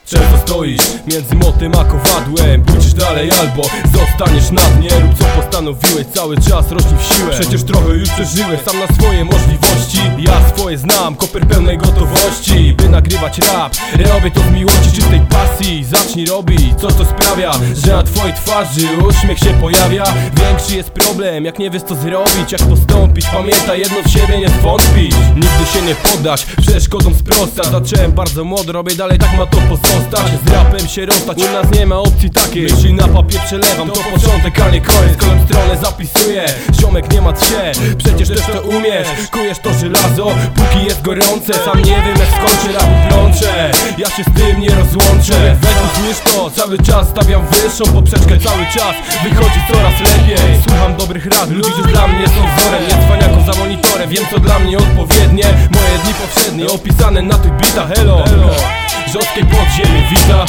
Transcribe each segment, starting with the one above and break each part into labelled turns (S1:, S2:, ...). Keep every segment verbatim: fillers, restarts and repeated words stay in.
S1: Często stoisz między młotem a kowadłem. Pójdziesz dalej albo zostaniesz na dnie. Rób co postanowiłeś, cały czas rośnij w siłę. Przecież trochę już przeżyłeś sam na swoje możliwości. Ja swoje znam, koper pełnej gotowości, by nagrywać rap. Robię to z miłości, czystej pasji. Zacznij robić coś, co sprawia, że na twojej twarzy uśmiech się pojawia. Większy jest problem, jak nie wiesz co zrobić, jak postąpić. Pamiętaj, jedno w siebie, nie zwątpić. Nigdy się nie poddać, przeszkodą sprostać. Zacząłem bardzo młodo, robię dalej, tak ma to pozostać. Z rapem się rozstać, u nas nie ma opcji takiej. Myśli na papier przelewam, to początek, a nie koniec. Kolem stronę zapisuję, ziomek nie martw się, przecież też to umiesz. Kujesz to żelazo, póki jest gorące. Sam nie wiem jak skończę, rapu plączę. Ja się z tym nie rozłączę. Weź słysz to, cały czas stawiam wyższą poprzeczkę. Cały czas wychodzi coraz lepiej. Słucham dobrych rad, ludzi, którzy dla mnie są wzorem. Nie cwaniaków za monitorem, wiem co dla mnie odpowiednie. Moje dni powszednie, opisane na tych bitach. Hello, hello. Rzodkiej podziemie wita.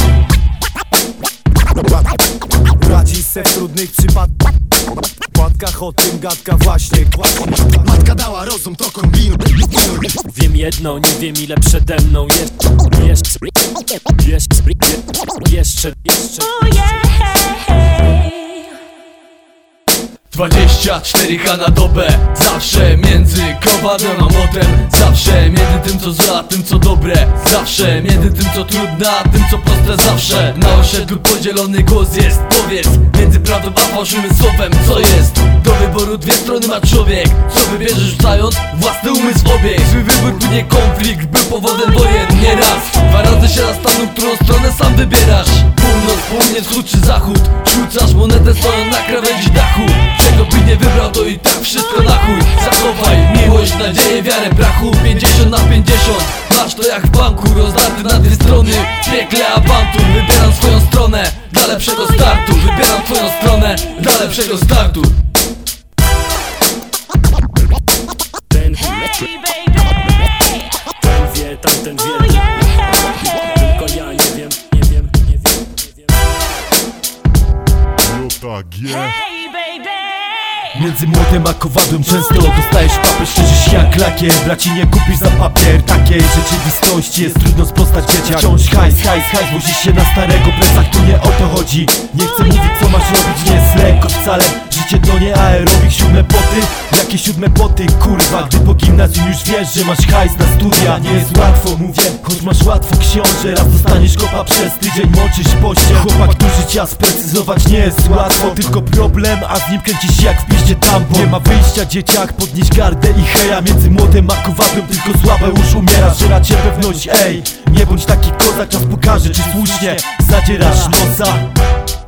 S2: Radzi se w trudnych przypadkach, o tym gadka właśnie. Matka dała rozum, to kombinuj.
S3: Wiem jedno, nie wiem ile przede mną jest. Jeszcze, jeszcze, jeszcze, jeszcze.
S4: Dwadzieścia cztery H na dobę, zawsze między kowadłem a młotem. Zawsze między tym co złe a tym co dobre. Zawsze między tym co trudne a tym co proste. Zawsze na osiedlu podzielony głos jest. Powiedz, między prawdą a fałszywym słowem co jest? Do wyboru dwie strony ma człowiek. Co wybierzesz rzucając własny umysł w obieg? Zły wybór to nie konflikt, był powodem wojen nie raz. Dwa razy się zastanów, którą stronę sam wybierasz. Północ, południe, wschód czy zachód. Rzucasz monetę stoją na krawędzi dachu. Czego by nie wybrał, to i tak wszystko na chuj. Zachowaj miłość, nadzieję, wiarę, brachu. Pięćdziesiąt na pięćdziesiąt, masz to jak w banku. Rozdarty na dwie strony, piekle awantur. Wybieram swoją stronę, dla lepszego startu. Wybieram twoją stronę, dla lepszego startu.
S3: Ten, ten wie, tamten wie. Tylko ja nie wiem, nie wiem, nie wiem, nie wiem.
S2: Między młotem a kowadłem często dostajesz papę, szczerzysz jak lakier. Braci nie kupisz za papier takiej rzeczywistości, jest trudno sprostać dzieciak. Wciąż hajs, hajs, hajs, wozisz się na starego plecach. Tu nie o to chodzi, nie chcę mówić co masz robić. Nie jest lekko wcale, życie to nie aerobik. Siódme poty, jakie siódme poty, kurwa. Gdy po gimnazjum już wiesz, że masz hajs na studia. Nie jest łatwo, mówię, choć masz łatwo książę. Raz dostaniesz kopa przez tydzień, moczysz pościel. Chłopak tu życia sprecyzować nie jest łatwo. Tylko problem, a z nim kręcisz się jak w piździe tampon. Nie ma wyjścia dzieciak, podnieś gardę i heja. Między młotem a kowadłem tylko słabe już umiera. Żera cię pewność, ej, nie bądź taki kozak. Czas pokaże, czy słusznie zadzierasz nosa.